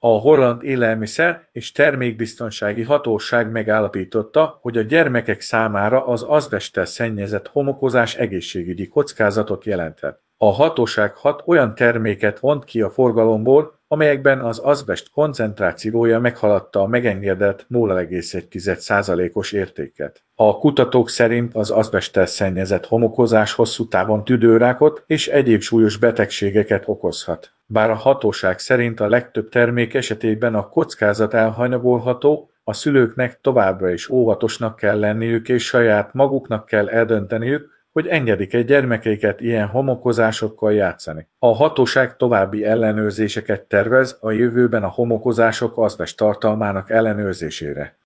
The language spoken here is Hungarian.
A Holland Élelmiszer és Termékbiztonsági Hatóság megállapította, hogy a gyermekek számára az azbesttel szennyezett homokozás egészségügyi kockázatot jelenthet. A hatóság 6 olyan terméket vont ki a forgalomból, amelyekben az azbest koncentrációja meghaladta a megengedett 0,1%-os értéket. A kutatók szerint az azbesttel szennyezett homokozás hosszú távon tüdőrákot és egyéb súlyos betegségeket okozhat. Bár a hatóság szerint a legtöbb termék esetében a kockázat elhanyagolható, a szülőknek továbbra is óvatosnak kell lenniük és saját maguknak kell eldönteniük, hogy engedik-e gyermekeiket ilyen homokozásokkal játszani. A hatóság további ellenőrzéseket tervez a jövőben a homokozások azbest tartalmának ellenőrzésére.